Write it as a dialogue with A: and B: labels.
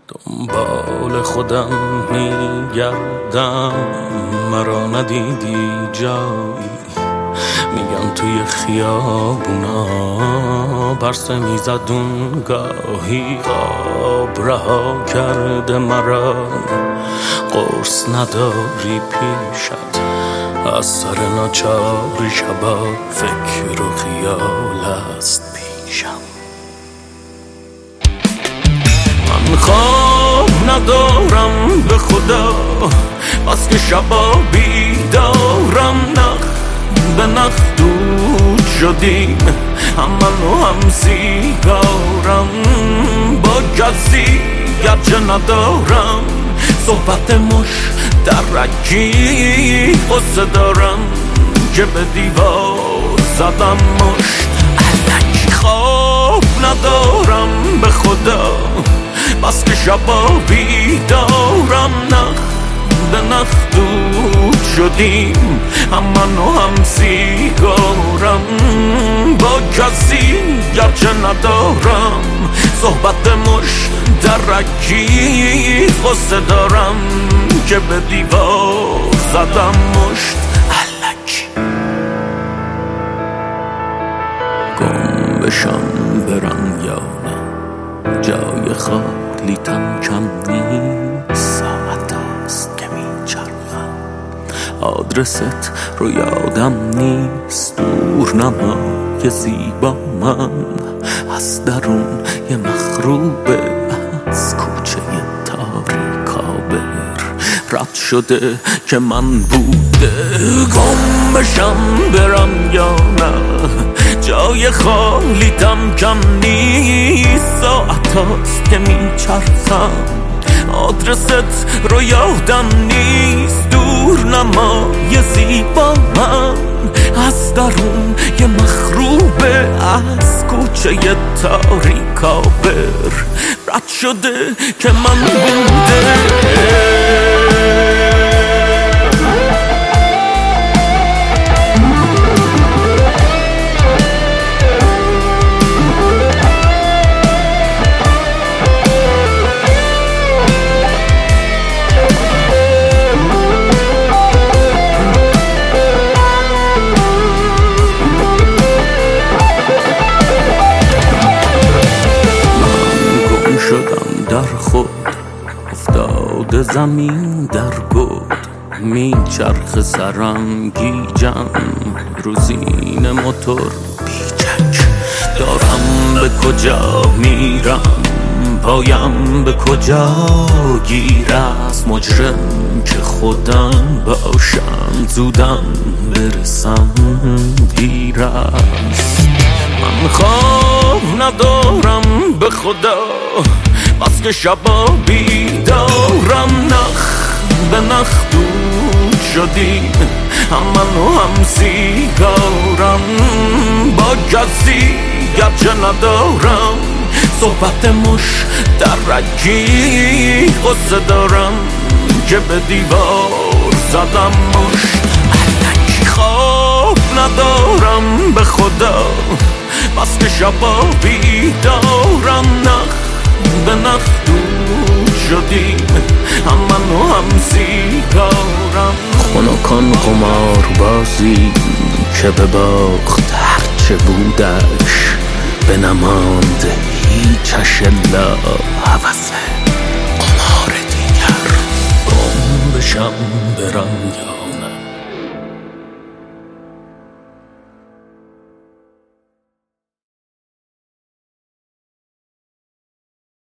A: دنبال خودم میگردم، مرا ندیدی جایی. میگن توی خیابونا پرسه میزد اون گاهی، خواب رها کرده مرا، قرص نداری پیشت، از سر ناچاری شبا فکر و خیال است پیشم. من خواب ندارم به خدا، بس که شبا بیدارم، نخ به نخ دود شدیم، هم من و هم سیگارم، با کسی گرچه ندارم صحبت مشترکی، قصه دارم که به دیوار زدم مشت الکی. خواب ندارم به خدا، بس که شبا بیدارم، نخ به نخ دود شدیم، هم من و هم سیگارم، با کسی گرچه ندارم صحبت مشترکی، قصه دارم که به دیوار زدم مشت الکی. گم بشم برم یا نه، جای خالی تم کم نیست، ساعت است که میچرخم، آدرست رو یادم نیست، دور نمای زیبا من از درون یه مخروبه، از کوچه تاریکابر رد شده که من بوده. گم بشم برم یا نه، جای خالی تم کم نیست، ساعت هاست که میچرخم، آدرست رو یادم نیست، دور نمای زیبا من از درون یه مخروبه، از کوچه تاریکابر رد شده که من بوده. شدم در خود افتاده زمین در گود، میچرخ سرم گیجم، روزین موتور بیچک، دارم به کجا میرم، پایم به کجا گیر است، مجرم که خودم باشم، زودم برسم دیر است. من خواب ندارم به خدا، بس که شبا بیدارم، نخ به نخ دود شدیم، هم من و هم سیگارم، با کسی گرچه ندارم صحبت مشترکی، قصه دارم که به دیوار زدم مشت الکی. خواب ندارم به خدا، بس که شبا بیدارم، نخ به نخ دود شدیم، هم من و هم سیگارم. خنکان قمار بازی که به باخت هرچه بودش، به نماند هیچش الا هوس قمار دیگر. گم بشم برم یا